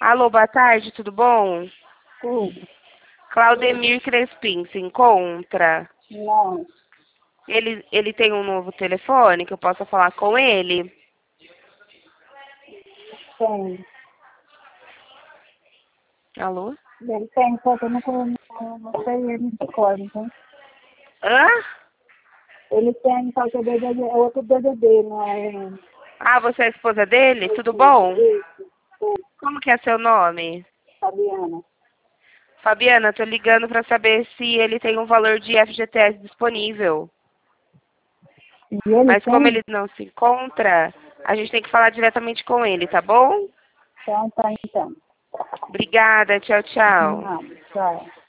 Alô, boa tarde, tudo bom? Tudo. Claudemir Crespim se encontra? Não, Ele tem um novo telefone que eu possa falar com ele? tem. Alô? Ele tem, só que eu não sei ele de cor, então. Hã? Ele tem, só que é outro BBB, não é? Ah, você é a esposa dele? Tudo bom? Isso, Como que é seu nome? Fabiana. Fabiana, tô ligando para saber se ele tem um valor de FGTS disponível. E ele Mas como tem? ele não se encontra, a gente tem que falar diretamente com ele, tá bom? Então tá, então. Obrigada, tchau, tchau. Não, tchau.